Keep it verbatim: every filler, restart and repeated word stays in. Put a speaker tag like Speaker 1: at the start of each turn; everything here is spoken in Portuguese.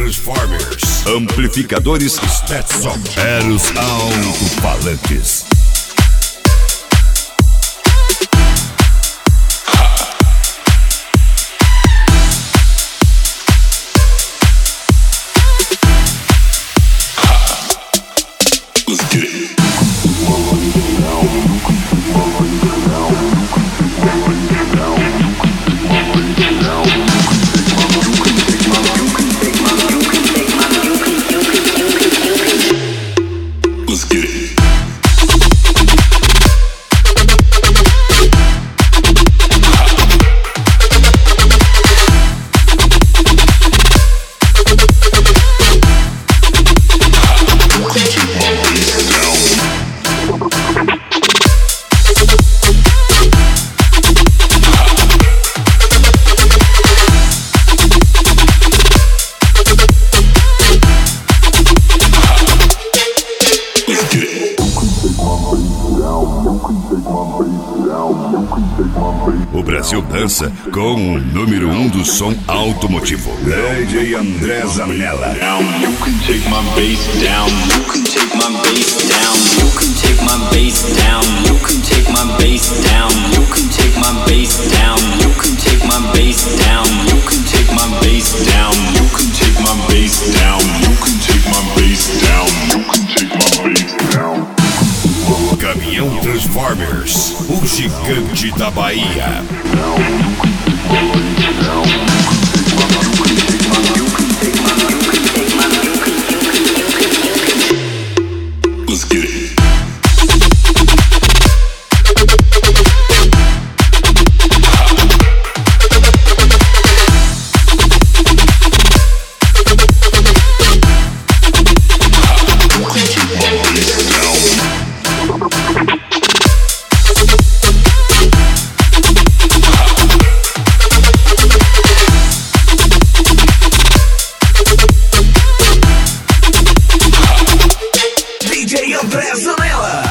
Speaker 1: Transformers, amplificadores Stetson, Eros alto-falantes. O Brasil dança com o número um do som automotivo, D J André Zanella.
Speaker 2: You can take my bass down. You can take my bass down. You can take my bass down. You can take my bass down. You can take my bass down. You can take my bass down. You can take my bass down. You can take my bass down. You can take my bass down. You can take my bass down.
Speaker 1: Caminhão Transformers, o gigante da Bahia.
Speaker 2: Let's get it.
Speaker 3: D J André Zanella.